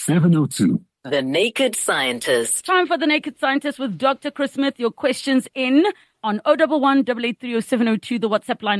702. The Naked Scientist. Time for The Naked Scientist with Dr. Chris Smith. Your questions in on 011-883-0702, the WhatsApp line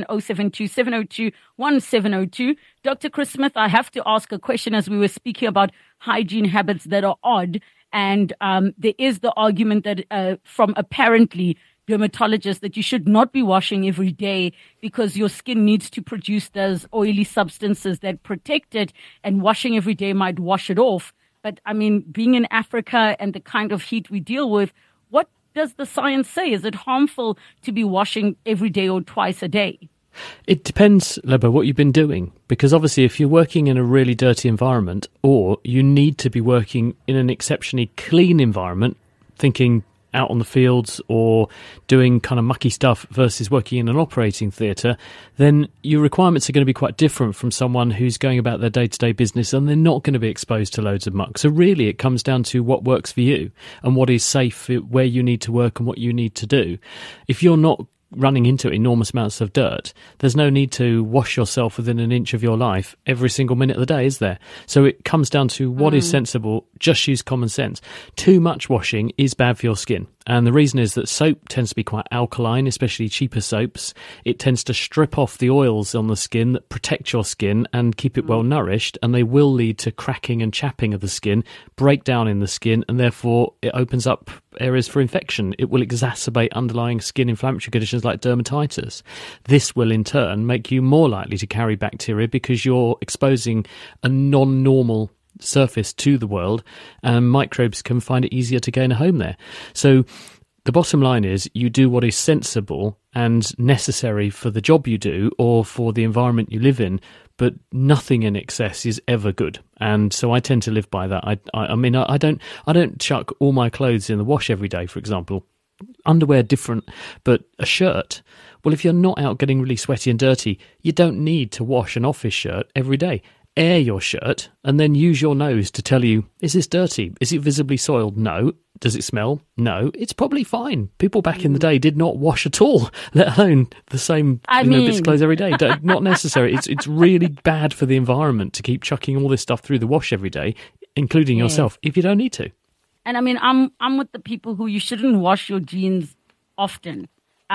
072-702-1702. Dr. Chris Smith, I have to ask a question as we were speaking about hygiene habits that are odd. And there is the argument that from apparently dermatologists that you should not be washing every day because your skin needs to produce those oily substances that protect it, and washing every day might wash it off. But I mean, being in Africa and the kind of heat we deal with, what does the science say? Is it harmful to be washing every day or twice a day? It depends, Lebo, what you've been doing. Because obviously if you're working in a really dirty environment, or you need to be working in an exceptionally clean environment, thinking out on the fields or doing kind of mucky stuff versus working in an operating theatre, then your requirements are going to be quite different from someone who's going about their day-to-day business and they're not going to be exposed to loads of muck. So really it comes down to what works for you and what is safe, where you need to work and what you need to do. If you're not running into enormous amounts of dirt, there's no need to wash yourself within an inch of your life every single minute of the day, is there? So it comes down to what is sensible. Just use common sense. Too much washing is bad for your skin. And the reason is that soap tends to be quite alkaline, especially cheaper soaps. It tends to strip off the oils on the skin that protect your skin and keep it well nourished, and they will lead to cracking and chapping of the skin, breakdown in the skin, and therefore it opens up areas for infection. It will exacerbate underlying skin inflammatory conditions like dermatitis. This will in turn make you more likely to carry bacteria because you're exposing a non-normal surface to the world, and microbes can find it easier to gain a home there. So the bottom line is you do what is sensible and necessary for the job you do or for the environment you live in, but nothing in excess is ever good. And so I tend to live by that. I mean, I don't chuck all my clothes in the wash every day, for example. Underwear different, but a shirt, well, if you're not out getting really sweaty and dirty, you don't need to wash an office shirt every day. Air your shirt and then use your nose to tell you, is this dirty? Is it visibly soiled? No. Does it smell? No. It's probably fine. People back in the day did not wash at all, let alone the same bits of clothes every day. Not necessary. It's really bad for the environment to keep chucking all this stuff through the wash every day, including yourself, if you don't need to. And I mean, I'm with the people who you shouldn't wash your jeans often.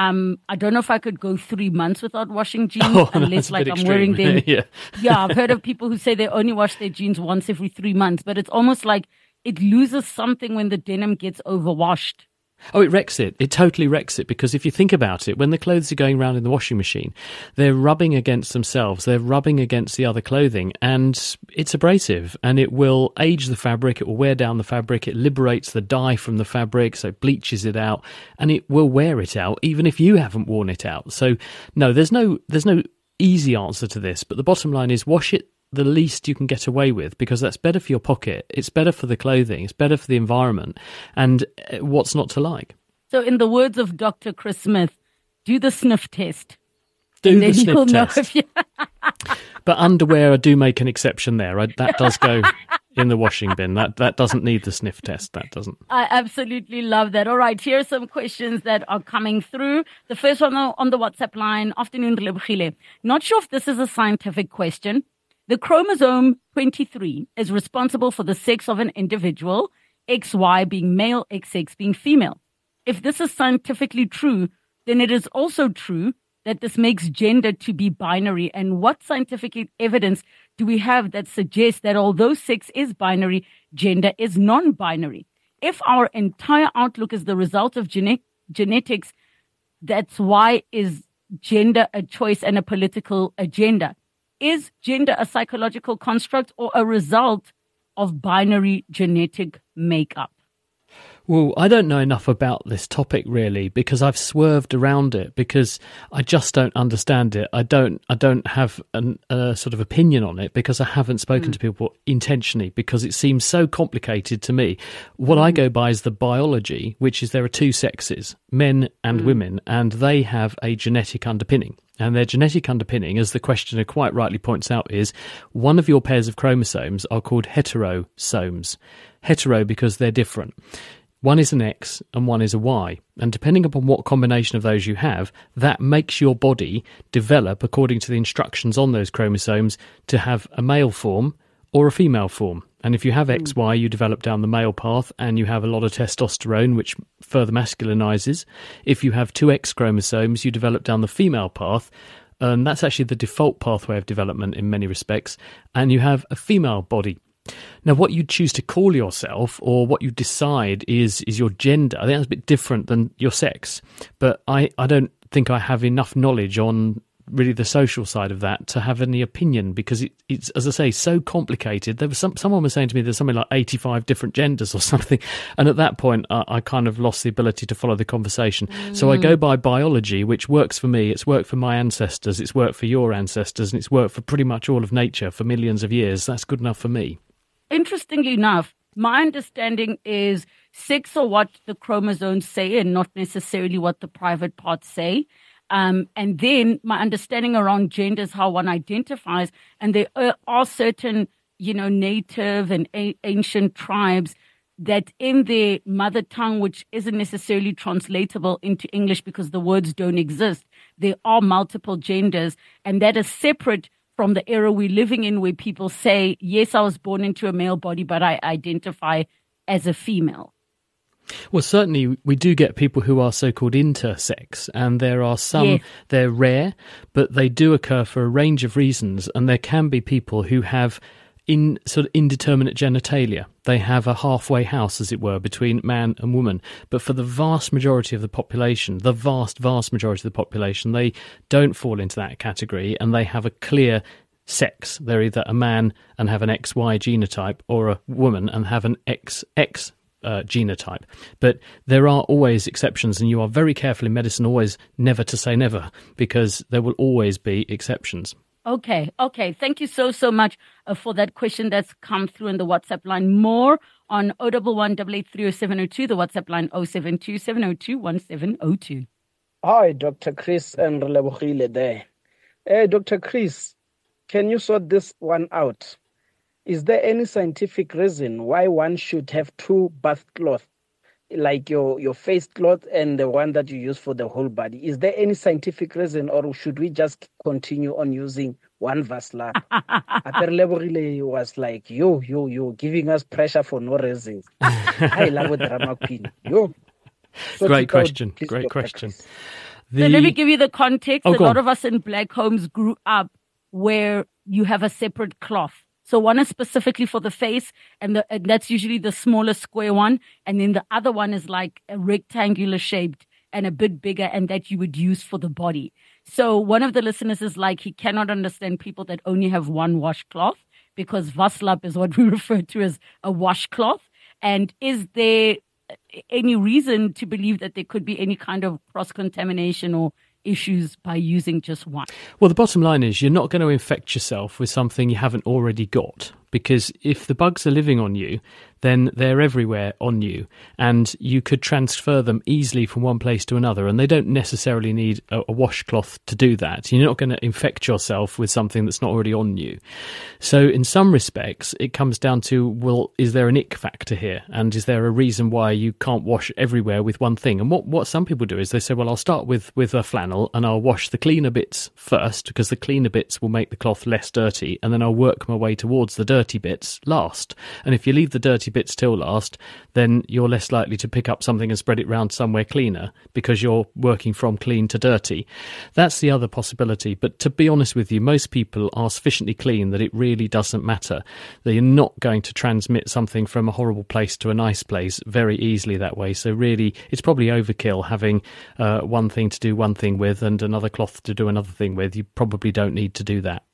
I don't know if I could go 3 months without washing jeans unless like I'm wearing them. Yeah, I've heard of people who say they only wash their jeans once every 3 months, but it's almost like it loses something when the denim gets overwashed. Oh, it wrecks it. It totally wrecks it, because if you think about it, when the clothes are going around in the washing machine, they're rubbing against themselves, they're rubbing against the other clothing, and it's abrasive, and it will age the fabric, it will wear down the fabric, it liberates the dye from the fabric, so it bleaches it out, and it will wear it out, even if you haven't worn it out. So, no, there's no easy answer to this, but the bottom line is wash it the least you can get away with, because that's better for your pocket, it's better for the clothing, it's better for the environment, and what's not to like? So in the words of Dr. Chris Smith, do the sniff test. Do the sniff test. But underwear, I do make an exception there. That does go in the washing bin. That doesn't need the sniff test. That doesn't. I absolutely love that. All right, here are some questions that are coming through. The first one on the WhatsApp line. Afternoon, Lebogile. Not sure if this is a scientific question. The chromosome 23 is responsible for the sex of an individual, XY being male, XX being female. If this is scientifically true, then it is also true that this makes gender to be binary. And what scientific evidence do we have that suggests that although sex is binary, gender is non-binary? If our entire outlook is the result of genetics, that's why is gender a choice and a political agenda? Is gender a psychological construct or a result of binary genetic makeup? Well, I don't know enough about this topic really, because I've swerved around it because I just don't understand it. I don't have a sort of opinion on it because I haven't spoken to people intentionally, because it seems so complicated to me. What I go by is the biology, which is there are two sexes, men and women, and they have a genetic underpinning. And their genetic underpinning, as the questioner quite rightly points out, is one of your pairs of chromosomes are called heterosomes. Hetero because they're different. One is an X and one is a Y. And depending upon what combination of those you have, that makes your body develop according to the instructions on those chromosomes to have a male form or a female form. And if you have XY, you develop down the male path and you have a lot of testosterone, which further masculinizes. If you have two X chromosomes, you develop down the female path. And that's actually the default pathway of development in many respects. And you have a female body. Now, what you choose to call yourself or what you decide is your gender. I think that's a bit different than your sex. But I don't think I have enough knowledge on really the social side of that to have any opinion, because it's, as I say, so complicated. There was someone was saying to me there's something like 85 different genders or something, and at that point I kind of lost the ability to follow the conversation. So I go by biology, which works for me. It's worked for my ancestors, it's worked for your ancestors, and it's worked for pretty much all of nature for millions of years. That's good enough for me. Interestingly enough, my understanding is sex are what the chromosomes say and not necessarily what the private parts say. And then my understanding around gender is how one identifies. And there are certain, native and ancient tribes that in their mother tongue, which isn't necessarily translatable into English because the words don't exist, there are multiple genders. And that is separate from the era we're living in, where people say, yes, I was born into a male body, but I identify as a female. Well, certainly we do get people who are so-called intersex, and there are some, they're rare, but they do occur for a range of reasons, and there can be people who have sort of indeterminate genitalia. They have a halfway house, as it were, between man and woman. But for the vast majority of the population, vast majority of the population, they don't fall into that category, and they have a clear sex. They're either a man and have an XY genotype, or a woman and have an XX genotype. But there are always exceptions, and you are very careful in medicine always never to say never, because there will always be exceptions. Okay. Thank you so much for that question that's come through in the WhatsApp line. More on 011 8830702, the WhatsApp line 072 702 1702. Hi, Dr. Chris and Relebogile there. Hey, Dr. Chris, can you sort this one out? Is there any scientific reason why one should have two bath cloths, like your face cloth and the one that you use for the whole body? Is there any scientific reason, or should we just continue on using one Vaslab? Relebogile was like, you giving us pressure for no reason. I love drama queen. Great question. Great question. So let me give you the context. A lot of us in black homes grew up where you have a separate cloth. So one is specifically for the face, and that's usually the smaller square one. And then the other one is like a rectangular shaped and a bit bigger, and that you would use for the body. So one of the listeners is like, he cannot understand people that only have one washcloth, because Vaslab is what we refer to as a washcloth. And is there any reason to believe that there could be any kind of cross-contamination or issues by using just one? Well, the bottom line is you're not going to infect yourself with something you haven't already got, because if the bugs are living on you, then they're everywhere on you, and you could transfer them easily from one place to another, and they don't necessarily need a washcloth to do that. You're not going to infect yourself with something that's not already on you. So in some respects, it comes down to, well, is there an ick factor here? And is there a reason why you can't wash everywhere with one thing? And what some people do is they say, well, I'll start with a flannel, and I'll wash the cleaner bits first, because the cleaner bits will make the cloth less dirty, and then I'll work my way towards the dirty bits last. And if you leave the dirty bits till last, then you're less likely to pick up something and spread it round somewhere cleaner, because you're working from clean to dirty. That's the other possibility. But to be honest with you, most people are sufficiently clean that it really doesn't matter. That you're not going to transmit something from a horrible place to a nice place very easily that way. So really, it's probably overkill having one thing to do one thing with and another cloth to do another thing with. You probably don't need to do that.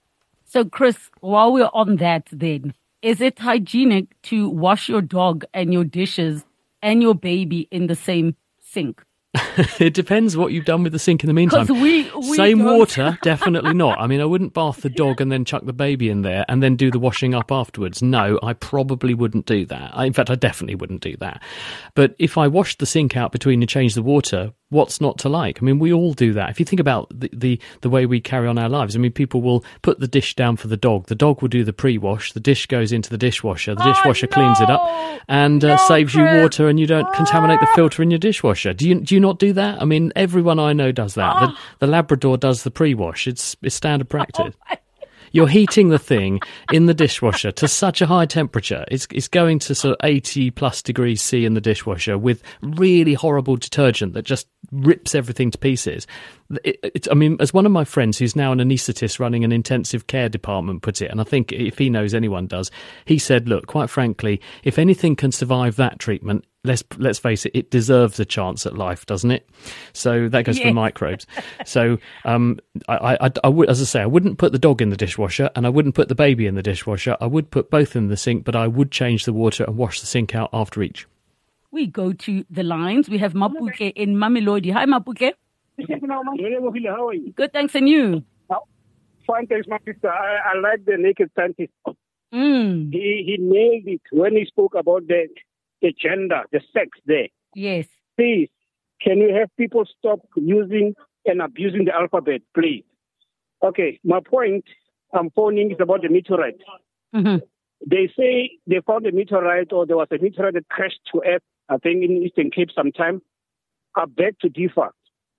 So, Chris, while we're on that then, is it hygienic to wash your dog and your dishes and your baby in the same sink? It depends what you've done with the sink in the meantime. Same water, definitely not. I mean, I wouldn't bath the dog and then chuck the baby in there and then do the washing up afterwards. No, I probably wouldn't do that. In fact, I definitely wouldn't do that. But if I washed the sink out between and changed the water, what's not to like? I mean, we all do that. If you think about the way we carry on our lives, I mean, people will put the dish down for the dog. The dog will do the pre-wash. The dish goes into the dishwasher. The dishwasher cleans it up and saves you water, and you don't contaminate the filter in your dishwasher. Do you not do that? I mean, everyone I know does that. The Labrador does the pre-wash. It's standard practice. You're heating the thing in the dishwasher to such a high temperature. It's going to sort of 80 plus degrees C in the dishwasher with really horrible detergent that just rips everything to pieces. I mean, as one of my friends who's now an anaesthetist running an intensive care department put it, and I think if he knows anyone does, he said, look, quite frankly, if anything can survive that treatment, let's face it, it deserves a chance at life, doesn't it? So that goes for microbes. So I would, as I say, I wouldn't put the dog in the dishwasher and I wouldn't put the baby in the dishwasher. I would put both in the sink, but I would change the water and wash the sink out after each. We go to the lines. We have Mapuke in Mamelodi. Hi, Mapuke. How are you? Good, thanks, and you? Fine, thanks, my sister. I like the naked scientist. Mm. He nailed it when he spoke about the gender, the sex there. Yes. Please, can you have people stop using and abusing the alphabet, please? Okay, my point I'm phoning is about the meteorite. Mm-hmm. They say they found a meteorite, or there was a meteorite that crashed to Earth, I think in Eastern Cape sometime. I beg to differ.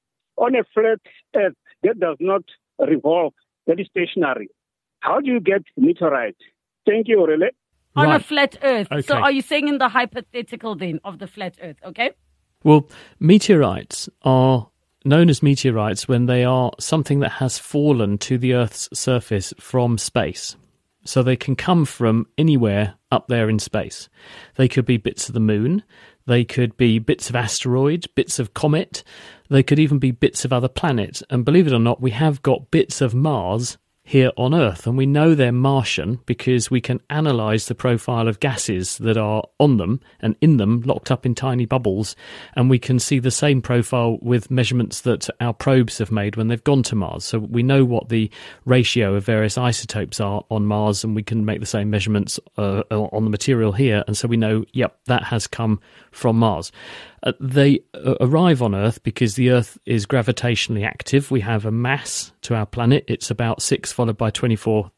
On a flat Earth that does not revolve, that is stationary, how do you get meteorite? Thank you, Aurelie. On Right. a flat Earth. Okay. So are you saying in the hypothetical then of the flat Earth, okay? Well, meteorites are known as meteorites when they are something that has fallen to the Earth's surface from space. So they can come from anywhere up there in space. They could be bits of the moon. They could be bits of asteroid, bits of comet. They could even be bits of other planets. And believe it or not, we have got bits of Mars here on Earth, and we know they're Martian because we can analyse the profile of gases that are on them and in them, locked up in tiny bubbles, and we can see the same profile with measurements that our probes have made when they've gone to Mars. So we know what the ratio of various isotopes are on Mars, and we can make the same measurements on the material here, and so we know, yep, that has come from Mars. They arrive on Earth because the Earth is gravitationally active. We have a mass to our planet. It's about 6 followed by 24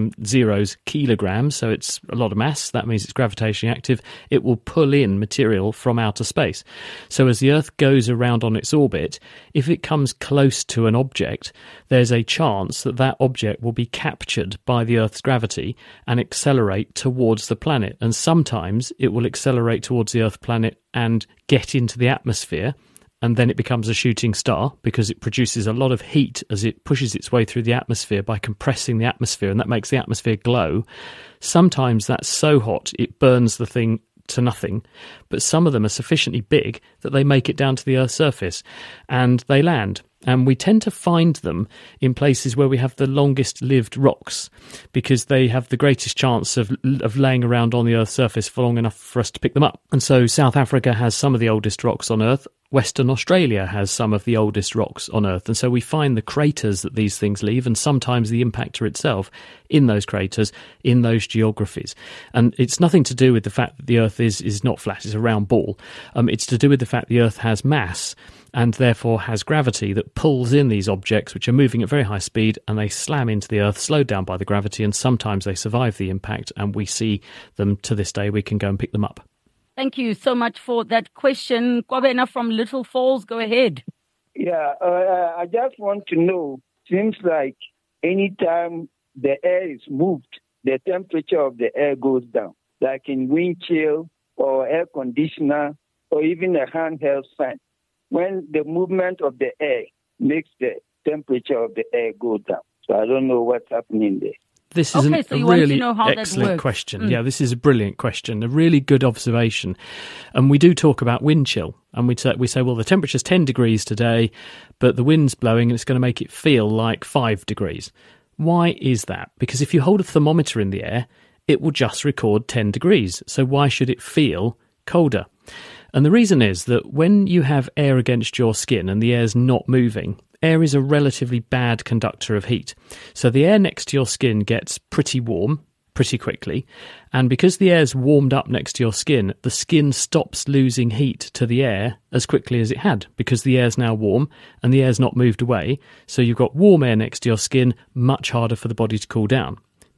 zeros kilograms, so it's a lot of mass. That means it's gravitationally active. It will pull in material from outer space. So as the Earth goes around on its orbit, if it comes close to an object, there's a chance that that object will be captured by the Earth's gravity and accelerate towards the planet. And sometimes it will accelerate towards the Earth planet and get into the atmosphere, and then it becomes a shooting star because it produces a lot of heat as it pushes its way through the atmosphere by compressing the atmosphere, and that makes the atmosphere glow. Sometimes that's so hot it burns the thing to nothing, but some of them are sufficiently big that they make it down to the Earth's surface and they land. And we tend to find them in places where we have the longest lived rocks because they have the greatest chance of laying around on the Earth's surface for long enough for us to pick them up. And so South Africa has some of the oldest rocks on Earth. Western Australia has some of the oldest rocks on Earth. And so we find the craters that these things leave, and sometimes the impactor itself in those craters, in those geographies. And it's nothing to do with the fact that the Earth is not flat, it's a round ball. It's to do with the fact the Earth has mass and therefore has gravity that pulls in these objects which are moving at very high speed, and they slam into the Earth, slowed down by the gravity, and sometimes they survive the impact, and we see them to this day. We can go and pick them up. Thank you so much for that question. Kwabena from Little Falls, go ahead. Yeah, I just want to know, seems like anytime the air is moved, the temperature of the air goes down, like in wind chill or air conditioner or even a handheld fan. When the movement of the air makes the temperature of the air go down. So I don't know what's happening there. This is Okay, so a you want to really know how that excellent works. question. Yeah, this is a brilliant question, a really good observation. And we do talk about wind chill. And we say, well, the temperature's 10 degrees today, but the wind's blowing and it's going to make it feel like 5 degrees. Why is that? Because if you hold a thermometer in the air, it will just record 10 degrees. So why should it feel colder? And the reason is that when you have air against your skin and the air's not moving, air is a relatively bad conductor of heat. So the air next to your skin gets pretty warm pretty quickly. And because the air's warmed up next to your skin, the skin stops losing heat to the air as quickly as it had because the air's now warm and the air's not moved away. So you've got warm air next to your skin, much harder for the body to cool down.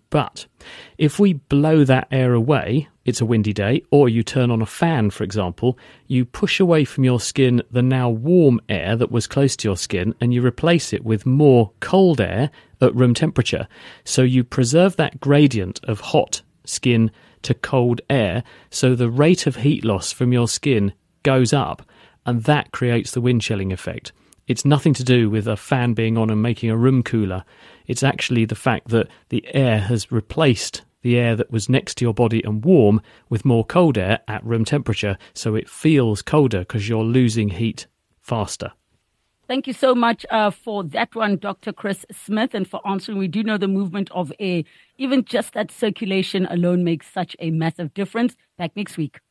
But if we blow that air away, it's a windy day, or you turn on a fan, for example, you push away from your skin the now warm air that was close to your skin and you replace it with more cold air at room temperature. So you preserve that gradient of hot skin to cold air, so the rate of heat loss from your skin goes up, and that creates the wind chilling effect. It's nothing to do with a fan being on and making a room cooler. It's actually the fact that the air has replaced the air that was next to your body and warm with more cold air at room temperature, so it feels colder because you're losing heat faster. Thank you so much for that one, Dr. Chris Smith, and for answering. We do know the movement of air. Even just that circulation alone makes such a massive difference. Back next week.